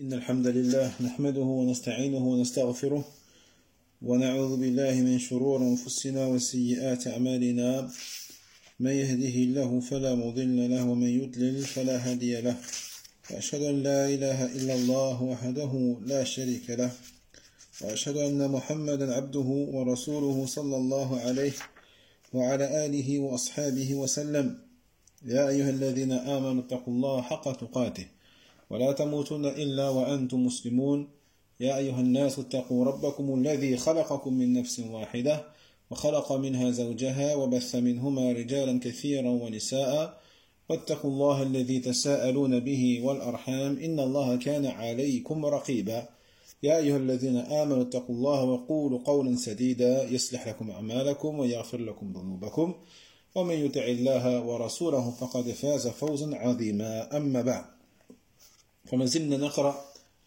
إن الحمد لله نحمده ونستعينه ونستغفره ونعوذ بالله من شرور أنفسنا وسيئات أعمالنا من يهده الله فلا مضل له ومن يضلل فلا هادي له وأشهد أن لا إله إلا الله وحده لا شريك له وأشهد أن محمدا عبده ورسوله صلى الله عليه وعلى آله وأصحابه وسلم. يا أيها الذين آمنوا اتقوا الله حق تقاته ولا تموتن إلا وأنتم مسلمون. يا أيها الناس اتقوا ربكم الذي خلقكم من نفس واحدة وخلق منها زوجها وبث منهما رجالا كثيرا ونساء واتقوا الله الذي تساءلون به والأرحام إن الله كان عليكم رقيبا. يا أيها الذين آمنوا اتقوا الله وقولوا قولا سديدا يصلح لكم أعمالكم ويغفر لكم ذنوبكم ومن يطع الله ورسوله فقد فاز فوزا عظيما. أما بعد، فما زلنا نقرأ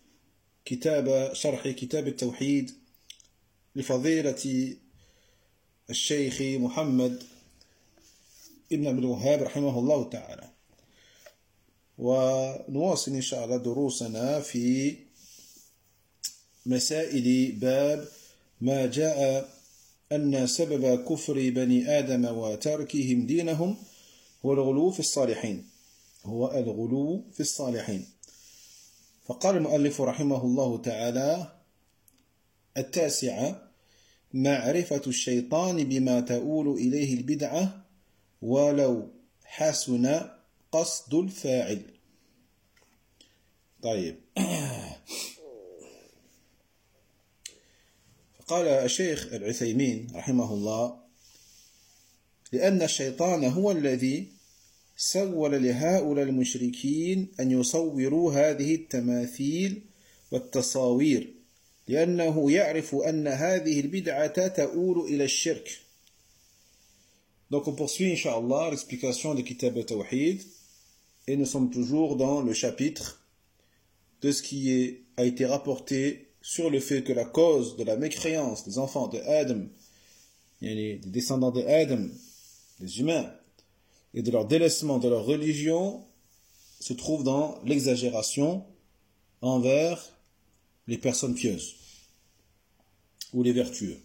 شرح كتاب التوحيد لفضيلة الشيخ محمد ابن عبد الوهاب رحمه الله تعالى، ونواصل إن شاء الله دروسنا في مسائل باب ما جاء أن سبب كفر بني آدم وتركهم دينهم هو الغلو في الصالحين. فقال المؤلف رحمه الله تعالى: 9 معرفة الشيطان بما تؤول إليه البدعة ولو حسن قصد الفاعل. طيب، قال الشيخ العثيمين رحمه الله: لأن الشيطان هو الذي سول لهؤلاء المشركين أن يصوروا هذه التماثيل والتصاوير، لأنه يعرف أن هذه البدعة تؤول إلى الشرك. Donc on poursuit Inch'Allah l'explication de Kitab al-Tawhid, et nous sommes toujours dans le chapitre de ce qui a été rapporté sur le fait que la cause de la mécréance des enfants de Adam, des descendants de Adam, des humains, et de leur délaissement de leur religion se trouve dans l'exagération envers les personnes pieuses ou les vertueux.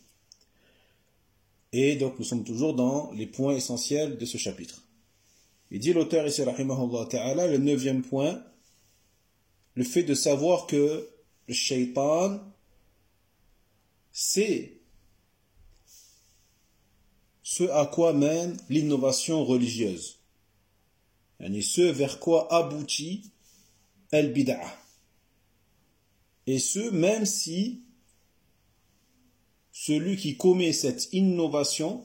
Et donc nous sommes toujours dans les points essentiels de ce chapitre. Il dit l'auteur ici, rahimahullah ta'ala, le 9e point, le fait de savoir que le shaitan, c'est ce à quoi mène l'innovation religieuse, ce vers quoi aboutit al-bid'ah. Et ce, même si celui qui commet cette innovation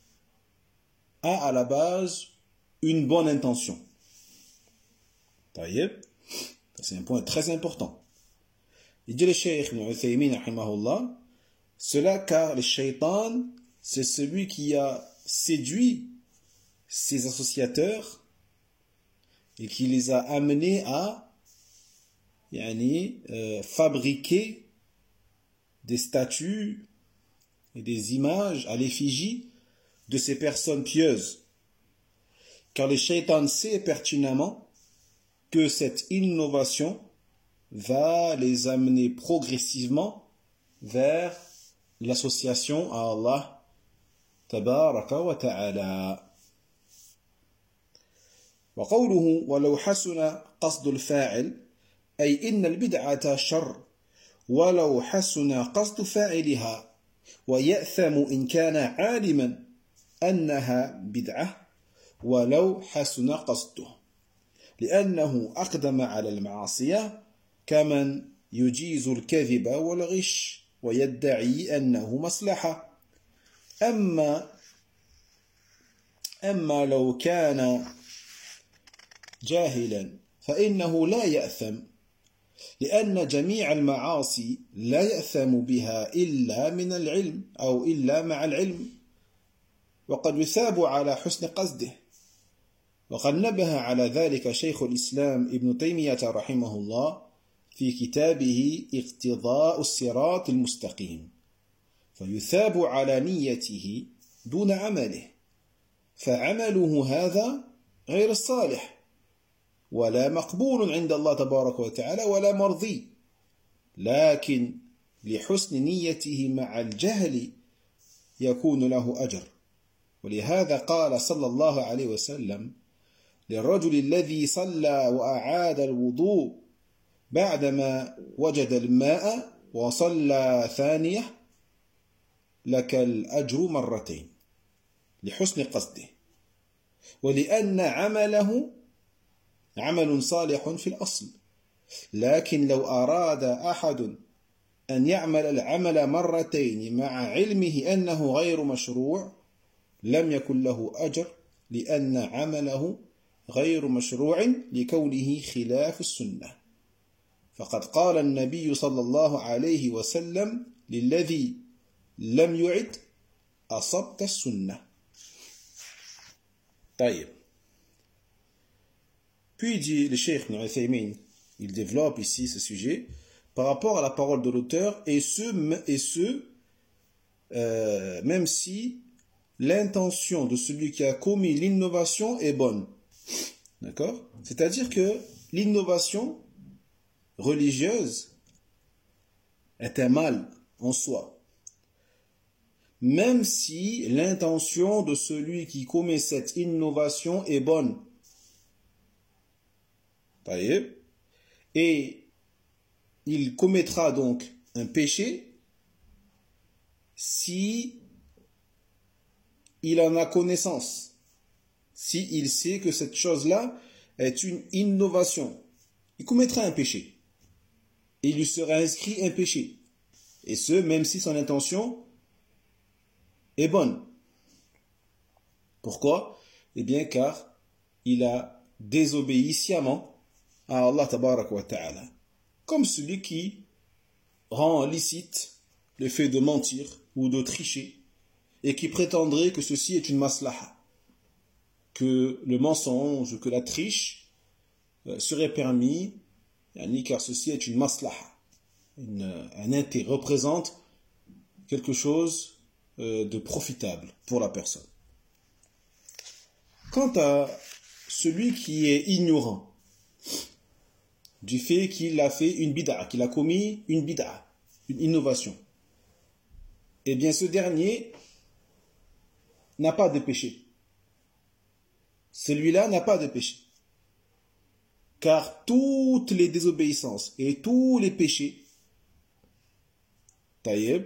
a à la base une bonne intention. Taïeb, c'est un point très important. Il dit le Cheikh Ibn Uthaymin rahimahullah, cela car le shaitan, c'est celui qui a séduit ses associateurs et qui les a amenés à fabriquer des statues et des images à l'effigie de ces personnes pieuses. Car le shaitan sait pertinemment que cette innovation va les amener progressivement vers l'association à Allah تبارك وتعالى. وقوله ولو حسن قصد الفاعل أي إن البدعة شر ولو حسن قصد فاعلها ويأثم إن كان عالما أنها بدعة ولو حسن قصده، لأنه أقدم على المعصية كمن يجيز الكذب والغش ويدعي أنه مصلحة. أما لو كان جاهلا فإنه لا يأثم، لأن جميع المعاصي لا يأثم بها إلا من العلم أو إلا مع العلم، وقد يثاب على حسن قصده. وقد نبه على ذلك شيخ الإسلام ابن تيمية رحمه الله في كتابه اقتضاء الصراط المستقيم، فيثاب على نيته دون عمله، فعمله هذا غير الصالح ولا مقبول عند الله تبارك وتعالى ولا مرضي، لكن لحسن نيته مع الجهل يكون له أجر. ولهذا قال صلى الله عليه وسلم للرجل الذي صلى وأعاد الوضوء بعدما وجد الماء وصلى ثانية لك الأجر مرتين لحسن قصده، ولأن عمله عمل صالح في الأصل، لكن لو أراد أحد أن يعمل العمل مرتين مع علمه أنه غير مشروع لم يكن له أجر، لأن عمله غير مشروع لكونه خلاف السنة. فقد قال النبي صلى الله عليه وسلم للذي لم يعد أصبت السنة. طيب. Puis dit le Cheikh Ibn Uthaymin, il développe ici ce sujet par rapport à la parole de l'auteur, et ce même si l'intention de celui qui a commis l'innovation est bonne. D'accord? C'est-à-dire que l'innovation religieuse est un mal en soi. Même si l'intention de celui qui commet cette innovation est bonne. Et il commettra donc un péché si il en a connaissance, si il sait que cette chose-là est une innovation. Il commettra un péché. Et il lui sera inscrit un péché. Et ce, même si son intention est bonne. Pourquoi? Eh bien, car il a désobéi sciemment à Allah tabaraka wa ta'ala. Comme celui qui rend licite le fait de mentir ou de tricher et qui prétendrait que ceci est une maslaha, que le mensonge, que la triche serait permis, car ceci est une maslaha, un intérêt, représente quelque chose de profitable pour la personne. Quant à celui qui est ignorant du fait qu'il a fait une bid'a, qu'il a commis une bid'a, une innovation, eh bien ce dernier n'a pas de péché. Celui-là n'a pas de péché. Car toutes les désobéissances et tous les péchés, taïeb,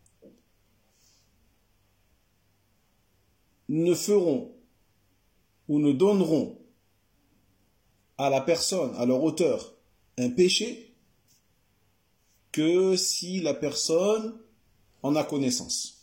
ne feront ou ne donneront à la personne, à leur auteur, un péché que si la personne en a connaissance.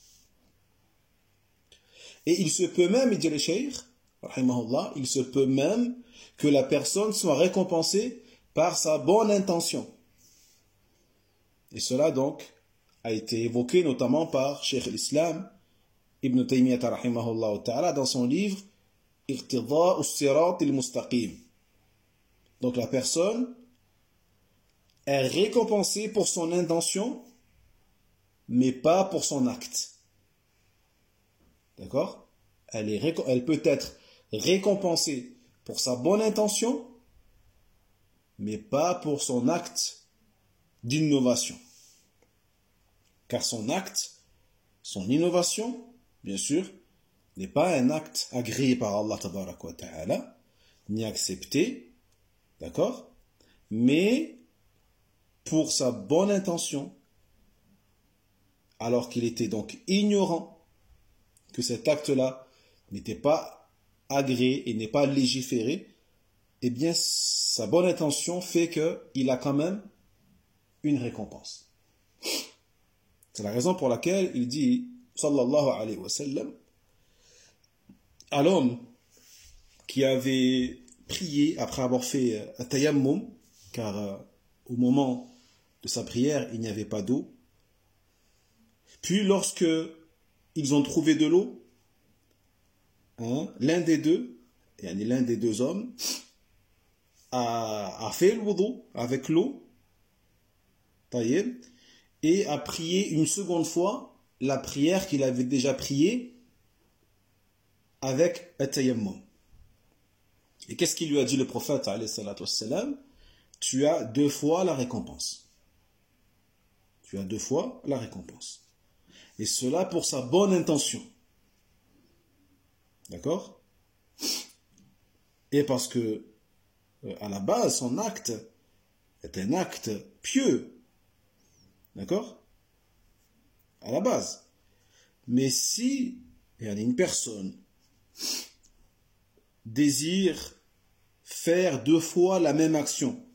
Et il se peut même, il dit le cheikh, rahimahullah, il se peut même que la personne soit récompensée par sa bonne intention. Et cela donc a été évoqué notamment par Cheikh l'Islam Ibn Taymiyyah rahimahullah ta'ala dans son livre Iqtida as-Sirat al-Mustaqim. Donc la personne est récompensée pour son intention, mais pas pour son acte. D'accord? Elle peut être récompensée pour sa bonne intention, mais pas pour son acte d'innovation. Car son acte, son innovation, bien sûr, n'est pas un acte agréé par Allah tabaraka wa ta'ala, ni accepté, d'accord? Mais pour sa bonne intention, alors qu'il était donc ignorant que cet acte-là n'était pas agréé et n'est pas légiféré, eh bien sa bonne intention fait qu'il a quand même une récompense. C'est la raison pour laquelle il dit, sallallahu alayhi wa sallam, à l'homme qui avait prié après avoir fait un tayammum, car au moment de sa prière, il n'y avait pas d'eau. Puis lorsque ils ont trouvé de l'eau, l'un des deux hommes, a fait le wudu avec l'eau, et a prié une seconde fois la prière qu'il avait déjà priée avec at-tayammum. Et qu'est-ce qu'il lui a dit le prophète alayhi salatu wassalam? Tu as 2 fois la récompense. tu as 2 fois la récompense. Et cela pour sa bonne intention. D'accord? Et parce que, à la base, son acte est un acte pieux. D'accord? À la base. Mais si il y a une personne désire faire 2 fois la même action,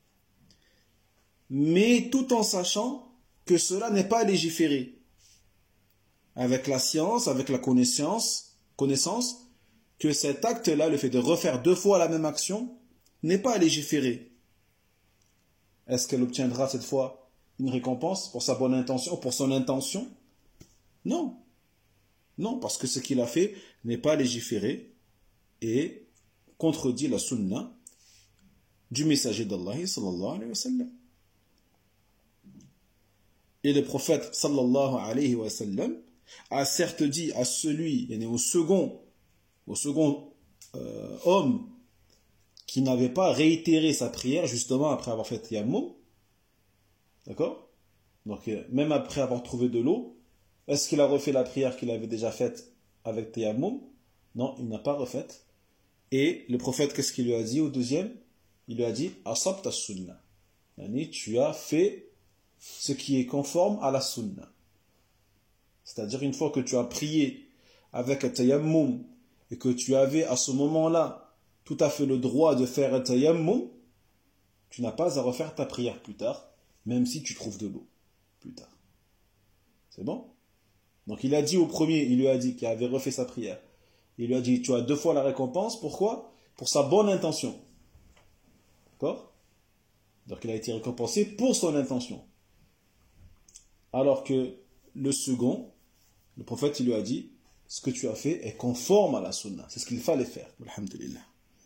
mais tout en sachant que cela n'est pas légiféré, avec la science, avec la connaissance que cet acte-là, le fait de refaire 2 fois la même action, n'est pas légiféré. Est-ce qu'elle obtiendra cette fois une récompense pour sa bonne intention, pour son intention? Non. Non, parce que ce qu'il a fait n'est pas légiféré et contredit la sunna du messager d'Allah sallallahu alayhi wa sallam. Et le prophète sallallahu alayhi wa sallam a certes dit à celui, au second homme qui n'avait pas réitéré sa prière justement après avoir fait tayammum, d'accord? Donc même après avoir trouvé de l'eau, est-ce qu'il a refait la prière qu'il avait déjà faite avec tayammum? Non, il n'a pas refaite. Et le prophète, qu'est-ce qu'il lui a dit au deuxième? Il lui a dit asabta sunna. Tu as fait ce qui est conforme à la sunna. C'est-à-dire une fois que tu as prié avec un tayammum et que tu avais à ce moment-là tout à fait le droit de faire un tayammum, tu n'as pas à refaire ta prière plus tard, même si tu trouves de l'eau plus tard. C'est bon? Donc il a dit au premier, il lui a dit qu'il avait refait sa prière. Il lui a dit, tu as 2 fois la récompense, pourquoi? Pour sa bonne intention. D'accord? Donc il a été récompensé pour son intention. Alors que le second, le prophète, il lui a dit, ce que tu as fait est conforme à la sunna. C'est ce qu'il fallait faire. Alhamdulillah.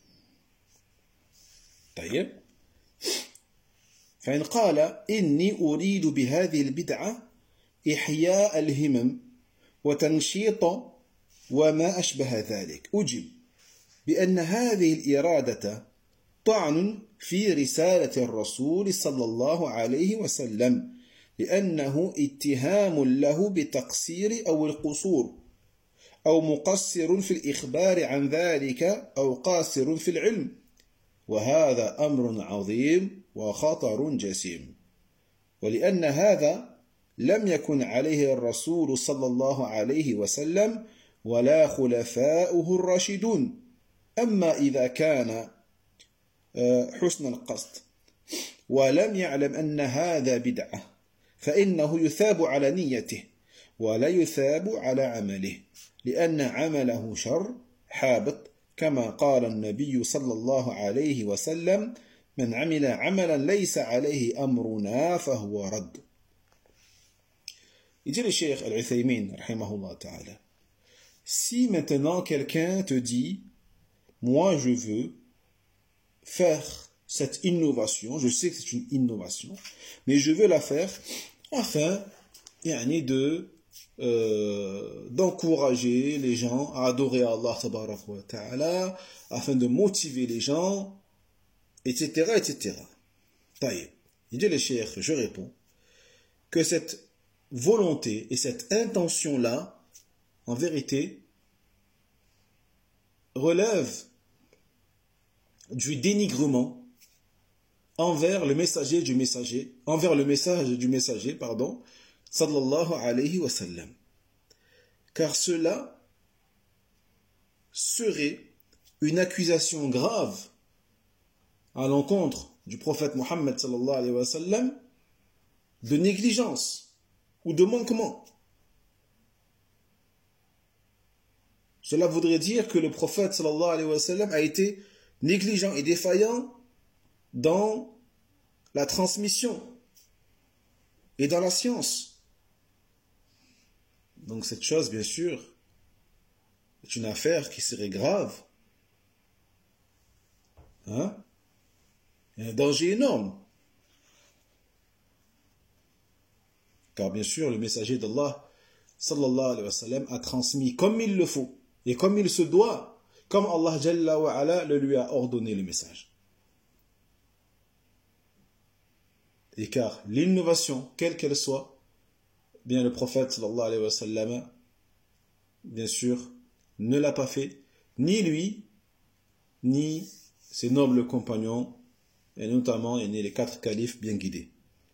طيب. فإن قال إني أريد بهذه البدعة إحياء الهمم وتنشيط وما أشبه ذلك، أجب بأن هذه الإرادة طعن في رسالة الرسول صلى الله عليه وسلم، لأنه اتهام له بالتقصير أو القصور، أو مقصر في الإخبار عن ذلك، أو قاصر في العلم، وهذا أمر عظيم وخطر جسيم. ولأن هذا لم يكن عليه الرسول صلى الله عليه وسلم ولا خلفاؤه الراشدون. أما إذا كان حسن القصد ولم يعلم أن هذا بدعة فإنه يثاب على نيته ولا يثاب على عمله، لأن عمله شر حابط، كما قال النبي صلى الله عليه وسلم: من عمل عملا ليس عليه أمرنا فهو رد. Il dit le Cheikh Al-Uthaymin, rahimahullah ta'ala, si maintenant quelqu'un te dit, moi je veux faire cette innovation, je sais que c'est une innovation, mais je veux la faire afin d'encourager les gens à adorer Allah tabarak wa ta'ala, afin de motiver les gens, etc. etc. Taïb. Il dit le Cheikh, je réponds, que cette volonté et cette intention-là, en vérité, relève du dénigrement envers le messager du messager, envers le message du messager, sallallahu alayhi wa sallam. Car cela serait une accusation grave à l'encontre du prophète Mohammed sallallahu alayhi wa sallam de négligence ou de manquement. Cela voudrait dire que le prophète sallallahu alayhi wa sallam a été négligent et défaillant dans la transmission et dans la science. Donc cette chose, bien sûr, est une affaire qui serait grave. Il y a un danger énorme. Car bien sûr, le messager d'Allah, sallallahu alayhi wa sallam, a transmis comme il le faut et comme il se doit, comme Allah Jalla wa Ala le lui a ordonné le message. Et car l'innovation, quelle qu'elle soit, bien le prophète sallallahu alayhi wa sallam, bien sûr, ne l'a pas fait, ni lui, ni ses nobles compagnons, et notamment les 4 califes bien guidés.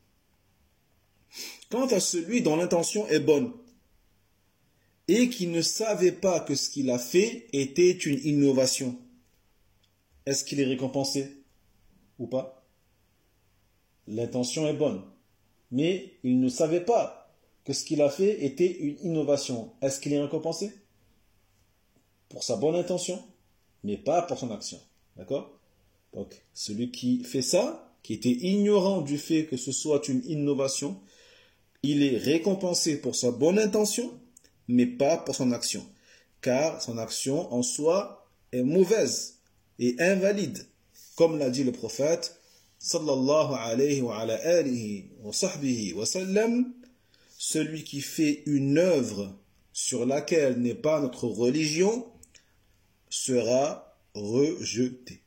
Quant à celui dont l'intention est bonne, et qui ne savait pas que ce qu'il a fait était une innovation, est-ce qu'il est récompensé ou pas? L'intention est bonne, mais il ne savait pas que ce qu'il a fait était une innovation. Est-ce qu'il est récompensé? Pour sa bonne intention, mais pas pour son action. D'accord? Donc, celui qui fait ça, qui était ignorant du fait que ce soit une innovation, il est récompensé pour sa bonne intention, mais pas pour son action. Car son action en soi est mauvaise et invalide. Comme l'a dit le prophète, sallallahu alayhi wa ala alihi wa sahbihi wa sallam, celui qui fait une œuvre sur laquelle n'est pas notre religion sera rejeté.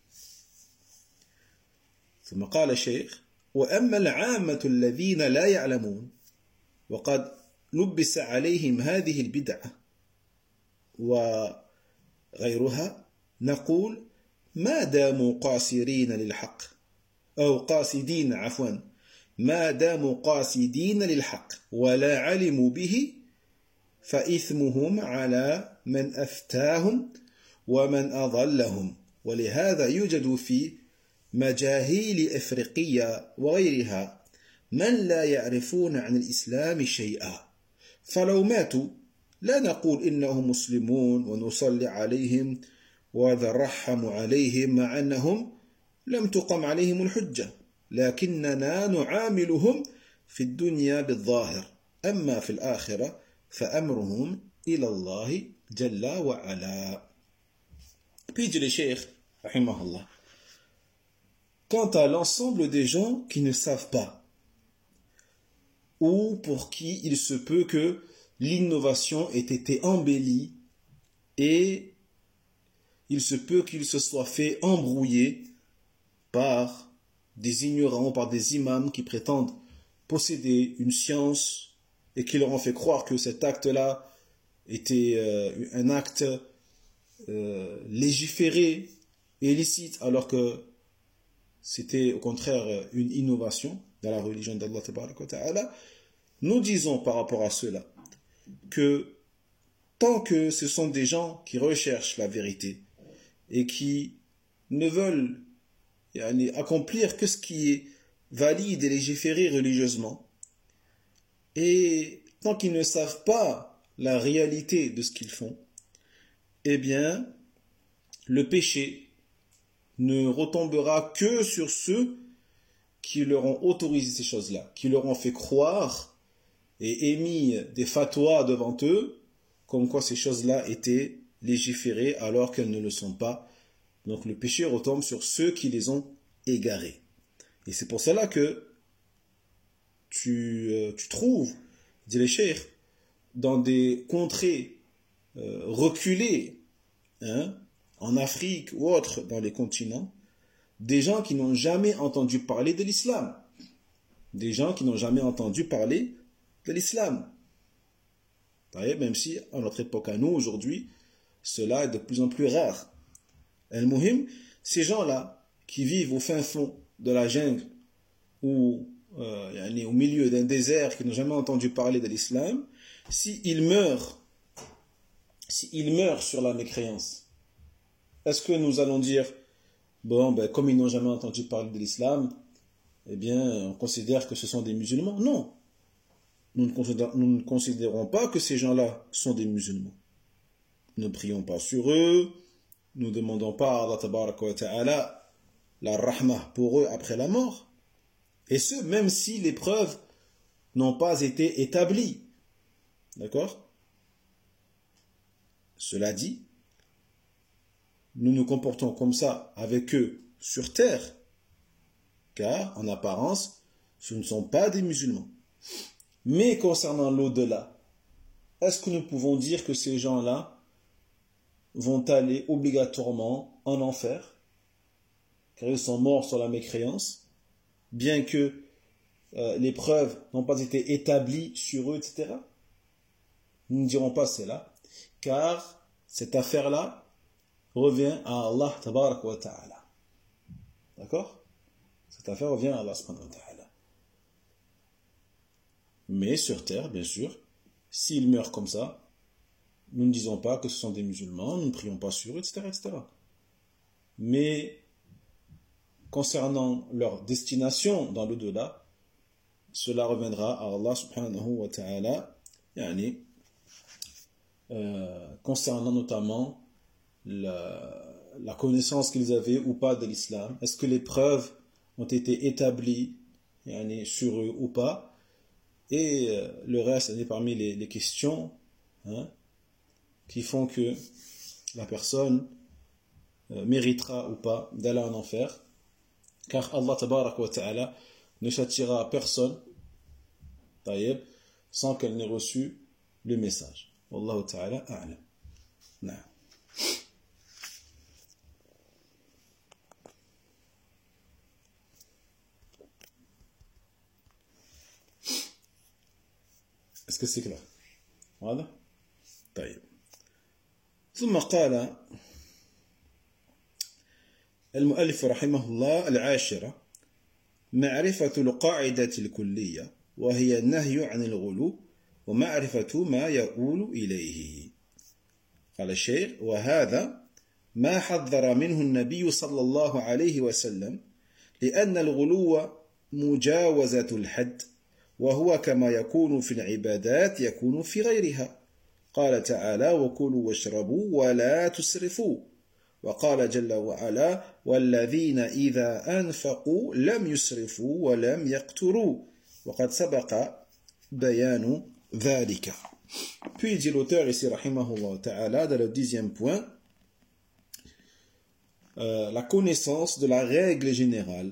ثم قال الشيخ وأما العامة الذين لا يعلمون وقد لبس عليهم هذه البدعة وغيرها نقول ما داموا قاصرين للحق أو قاصدين عفوا ما داموا قاصدين للحق ولا علموا به فإثمهم على من أفتاهم ومن أضلهم ولهذا يوجد في مجاهيل إفريقية وغيرها من لا يعرفون عن الإسلام شيئا فلو ماتوا لا نقول إنهم مسلمون ونصلي عليهم ونرحم عليهم مع أنهم لم تقم عليهم الحجة لكننا نعاملهم في الدنيا بالظاهر أما في الآخرة فأمرهم إلى الله جل وعلا. Puis dit le cheikh, rahimahullah, quant à l'ensemble des gens qui ne savent pas, ou pour qui il se peut que l'innovation ait été embellie et il se peut qu'il se soit fait embrouiller par des ignorants, par des imams qui prétendent posséder une science et qui leur ont fait croire que cet acte-là était un acte légiféré et illicite, alors que c'était au contraire une innovation dans la religion d'Allah Ta'ala. Nous disons par rapport à cela que tant que ce sont des gens qui recherchent la vérité et qui ne veulent accomplir que ce qui est valide et légiféré religieusement, et tant qu'ils ne savent pas la réalité de ce qu'ils font, eh bien, le péché ne retombera que sur ceux qui leur ont autorisé ces choses-là, qui leur ont fait croire et émis des fatwas devant eux, comme quoi ces choses-là étaient légiférées alors qu'elles ne le sont pas. Donc le péché retombe sur ceux qui les ont égarés. Et c'est pour cela que tu trouves, dit le cheikh, dans des contrées reculées, en Afrique ou autre dans les continents, des gens qui n'ont jamais entendu parler de l'islam. Des gens qui n'ont jamais entendu parler de l'islam. Même si, à notre époque, à nous, aujourd'hui, cela est de plus en plus rare. Al-Muhim, ces gens-là, qui vivent au fin fond de la jungle, ou au milieu d'un désert, qui n'ont jamais entendu parler de l'islam, s'ils meurent sur la mécréance, est-ce que nous allons dire, comme ils n'ont jamais entendu parler de l'islam, eh bien, on considère que ce sont des musulmans? Non. Nous ne considérons pas que ces gens-là sont des musulmans. Nous ne prions pas sur eux, nous ne demandons pas à Allah tabaraka wa ta'ala la rahmah pour eux après la mort. Et ce, même si les preuves n'ont pas été établies. D'accord? Cela dit, nous nous comportons comme ça avec eux sur terre, car en apparence, ce ne sont pas des musulmans. Mais concernant l'au-delà, est-ce que nous pouvons dire que ces gens-là vont aller obligatoirement en enfer, car ils sont morts sur la mécréance, bien que les preuves n'ont pas été établies sur eux, etc. Nous ne dirons pas cela, car cette affaire-là revient à Allah tabarak wa ta'ala. D'accord? Cette affaire revient à Allah subhanahu wa ta'ala. Mais sur terre, bien sûr, s'ils meurent comme ça, nous ne disons pas que ce sont des musulmans, nous ne prions pas sur eux, etc., etc. Mais concernant leur destination dans l'au-delà, cela reviendra à Allah subhanahu wa ta'ala, concernant notamment la connaissance qu'ils avaient ou pas de l'islam. Est-ce que les preuves ont été établies sur eux ou pas? Et le reste est parmi les questions qui font que la personne méritera ou pas d'aller en enfer, car Allah tabarak wa ta'ala ne châtiera personne sans qu'elle n'ait reçu le message. Wallahu ta'ala a'lam. Na'am. Est-ce que c'est clair? Voilà. طيب. ثم قال المؤلف رحمه الله العاشرة معرفة القاعدة الكلية وهي النهي عن الغلو ومعرفة ما يؤول إليه. قال الشيخ وهذا ما حذر منه النبي صلى الله عليه وسلم لأن الغلو مجاوزة الحد وهو كما يكون في العبادات يكون في غيرها. قال تعالى وكلوا واشربوا ولا تسرفوا وقال جل وعلا والذين إذا أنفقوا لم يسرفوا ولم يقتروا وقد سبق بيان ذلك. Puis dit l'auteur ici rahimahullah ta'ala dans le 10e point la connaissance de la règle générale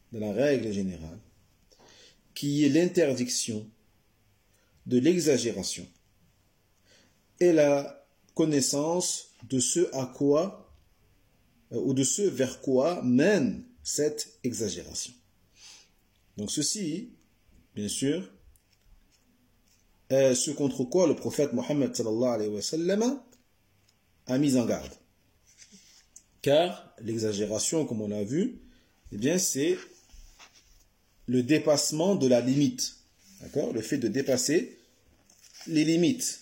qui est l'interdiction de l'exagération et la connaissance de ce à quoi ou de ce vers quoi mène cette exagération. Donc ceci, bien sûr, est ce contre quoi le prophète Mohammed sallallahu alayhi wa sallam a mis en garde. Car l'exagération, comme on l'a vu, eh bien c'est le dépassement de la limite. D'accord? Le fait de dépasser les limites.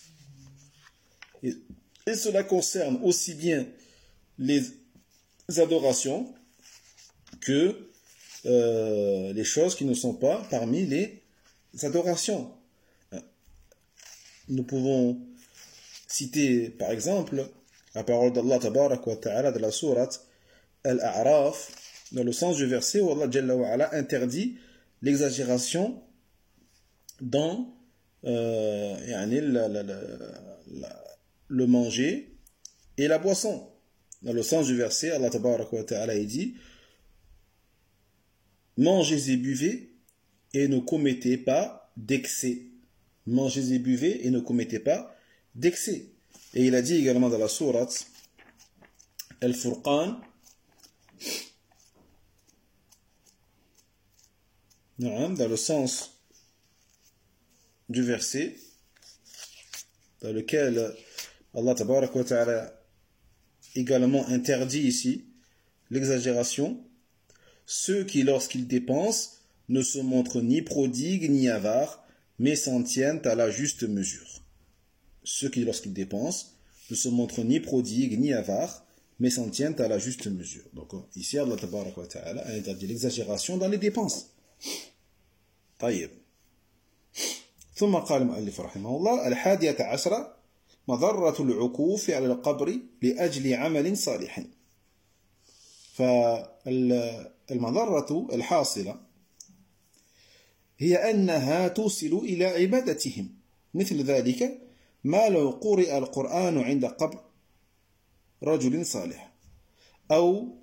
Et cela concerne aussi bien les adorations que les choses qui ne sont pas parmi les adorations. Nous pouvons citer par exemple la parole d'Allah tabarak wa ta'ala de la sourate Al-A'raf dans le sens du verset où Allah Jalla wa Ala interdit l'exagération dans le manger et la boisson. Dans le sens du verset, Allah tabarak wa ta'ala dit mangez et buvez et ne commettez pas d'excès. Mangez et buvez et ne commettez pas d'excès. Et il a dit également dans la sourate Al-Furqan dans le sens du verset dans lequel Allah tabarak wa ta'ala également interdit ici l'exagération, ceux qui lorsqu'ils dépensent ne se montrent ni prodigues ni avares mais s'en tiennent à la juste mesure. Ceux qui lorsqu'ils dépensent ne se montrent ni prodigues ni avares mais s'en tiennent à la juste mesure. Donc ici Allah tabarak wa ta'ala a interdit l'exagération dans les dépenses. طيب ثم قال المؤلف رحمه الله 11 مضرة العكوف على القبر لأجل عمل صالح. فالمضرة الحاصلة هي أنها توصل إلى عبادتهم مثل ذلك ما لو قرئ القرآن عند قبر رجل صالح أو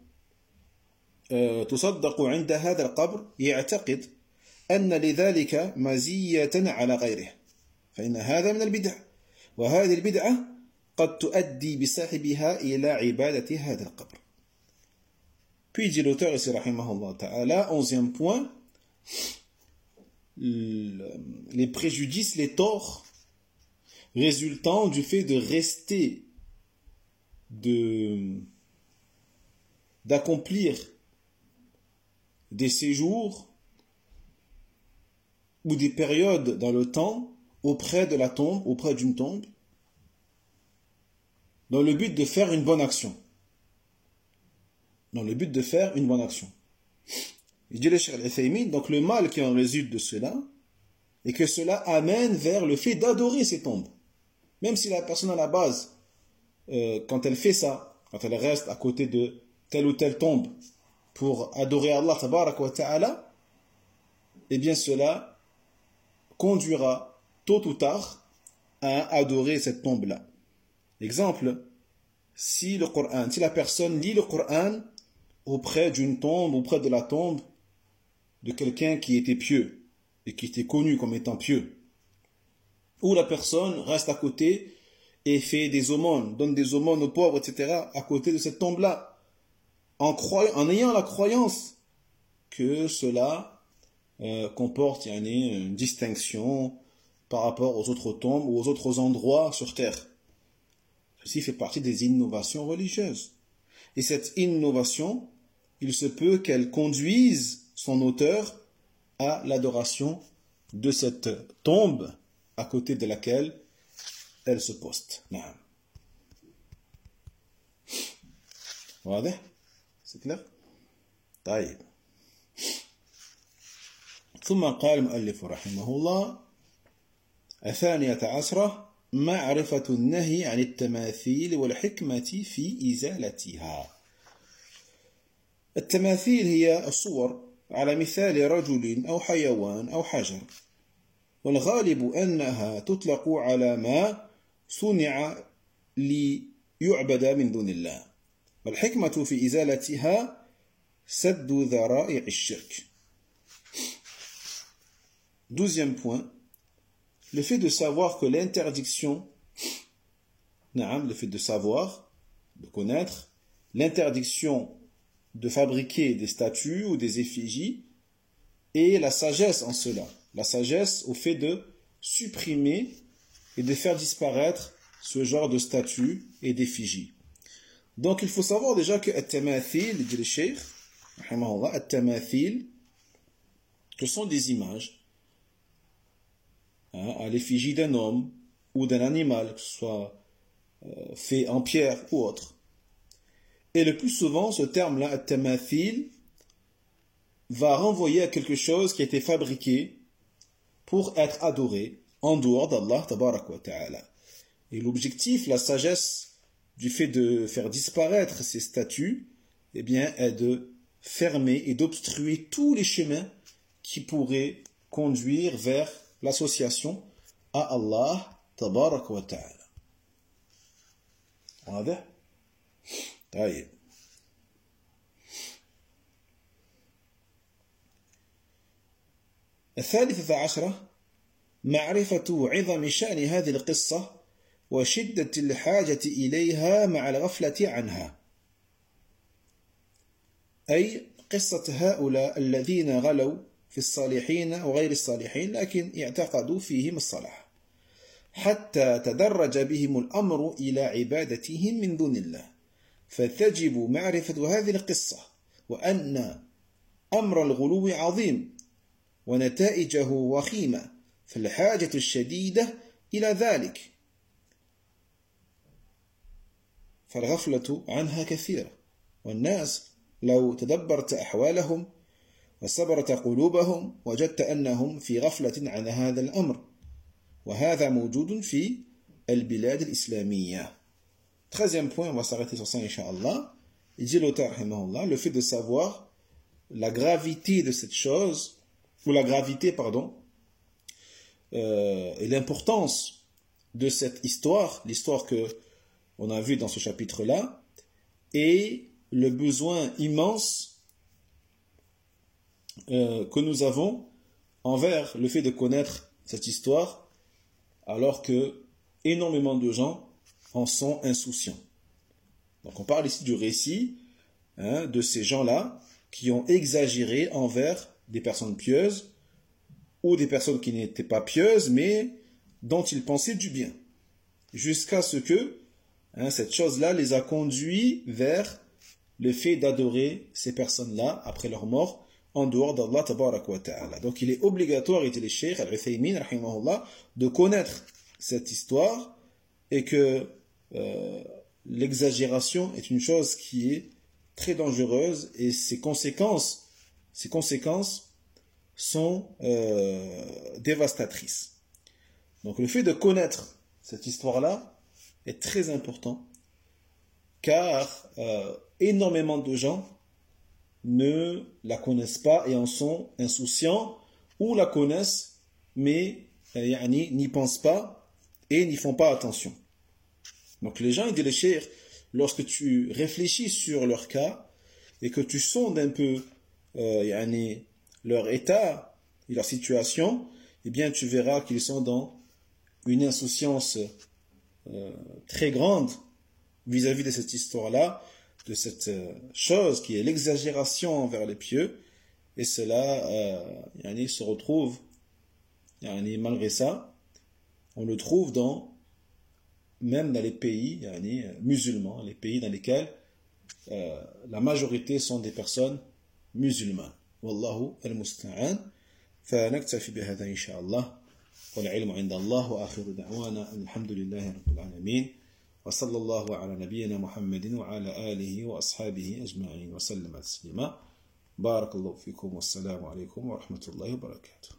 تصدق عند هذا القبر يعتقد أن لذلك مزية على غيره فإن هذا من البدع وهذه البدعة قد تؤدي بصاحبها إلى عبادة هذا القبر. Puis dit l'auteur ici rahimahullah ta'ala 11e point les préjudices, les torts résultant du fait de rester, d'accomplir des séjours ou des périodes dans le temps auprès de la tombe, auprès d'une tombe, dans le but de faire une bonne action. Dans le but de faire une bonne action. Il dit le Cheikh Al-Uthaymin, donc le mal qui en résulte de cela, et que cela amène vers le fait d'adorer ces tombes. Même si la personne à la base, quand elle fait ça, quand elle reste à côté de telle ou telle tombe pour adorer Allah tabaraka wa ta'ala, eh bien cela conduira tôt ou tard à adorer cette tombe-là. Exemple, si la personne lit le Coran auprès d'une tombe, auprès de la tombe de quelqu'un qui était pieux et qui était connu comme étant pieux, ou la personne reste à côté et fait des aumônes, donne des aumônes aux pauvres, etc., à côté de cette tombe-là, en ayant la croyance que cela comporte une distinction par rapport aux autres tombes ou aux autres endroits sur terre. Ceci fait partie des innovations religieuses. Et cette innovation, il se peut qu'elle conduise son auteur à l'adoration de cette tombe à côté de laquelle elle se poste. واضح؟ C'est clair؟ طيب. ثم قال المؤلف رحمه الله: 12 معرفة النهي عن التماثيل والحكمة في إزالتها. التماثيل هي الصور على مثال رجل أو حيوان أو حجر، والغالب أنها تطلق على ما صنع ليعبد من دون الله، والحكمة في إزالتها سد ذرائع الشرك. 12e point, le fait de savoir que l'interdiction, le fait de savoir, de connaître, l'interdiction de fabriquer des statues ou des effigies, et la sagesse en cela, la sagesse au fait de supprimer et de faire disparaître ce genre de statues et d'effigies. Donc il faut savoir déjà que at-tamathil, dit le cheikh, at-tamathil, ce sont des images à l'effigie d'un homme ou d'un animal, que ce soit fait en pierre ou autre. Et le plus souvent, ce terme-là, at-tamathil, va renvoyer à quelque chose qui a été fabriqué pour être adoré en dehors d'Allah tabaraka wa ta'ala. Et l'objectif, la sagesse du fait de faire disparaître ces statues, eh bien, est de fermer et d'obstruer tous les chemins qui pourraient conduire vers l'association à Allah tabaraka wa ta'ala. واضح؟ طيب. ال13 معرفة عظم شأن هذه القصة وشدة الحاجة إليها مع الغفلة عنها، أي قصة هؤلاء الذين غلوا في الصالحين وغير الصالحين لكن اعتقدوا فيهم الصلاح، حتى تدرج بهم الأمر إلى عبادتهم من دون الله، فتجب معرفة هذه القصة وأن أمر الغلو عظيم ونتائجه وخيمة، فالحاجة الشديدة إلى ذلك، فالغفلة عنها كثيرة، والناس لو تدبرت أحوالهم وصبرت قلوبهم وجدت أنهم في غفلة عن هذا الأمر، وهذا موجود في البلاد الإسلامية. 13e point, on va s'arrêter sur ça, Inch'Allah. Il dit l'auteur, rahimahullah, le fait de savoir la gravité de cette chose, ou la gravité, pardon, et l'importance de cette histoire, l'histoire que on a vue dans ce chapitre-là, et le besoin immense que nous avons envers le fait de connaître cette histoire, alors que énormément de gens en sont insouciants. Donc on parle ici du récit de ces gens-là qui ont exagéré envers des personnes pieuses ou des personnes qui n'étaient pas pieuses, mais dont ils pensaient du bien. Jusqu'à ce que cette chose-là les a conduits vers le fait d'adorer ces personnes-là après leur mort en dehors d'Allah tabaraka wa ta'ala. Donc il est obligatoire, et le Cheikh Al-Uthaymin rahimahullah, de connaître cette histoire et que l'exagération est une chose qui est très dangereuse et ses conséquences sont dévastatrices. Donc le fait de connaître cette histoire-là est très important car énormément de gens ne la connaissent pas et en sont insouciants ou la connaissent mais n'y pensent pas et n'y font pas attention. Donc les gens, ils disent les chers, lorsque tu réfléchis sur leur cas et que tu sondes un peu leur état et leur situation, eh bien tu verras qu'ils sont dans une insouciance très grande vis-à-vis de cette histoire-là, de cette chose qui est l'exagération envers les pieux, et cela se retrouve, malgré ça, on le trouve même dans les pays musulmans, les pays dans lesquels la majorité sont des personnes musulmanes. Wallahu al-musta'an. فنكتفي بهذا إن شاء الله والعلم عند الله وآخر دعوانا الحمد لله رب العالمين وصلى الله على نبينا محمد وعلى آله وأصحابه أجمعين وسلم تسليما بارك الله فيكم والسلام عليكم ورحمة الله وبركاته.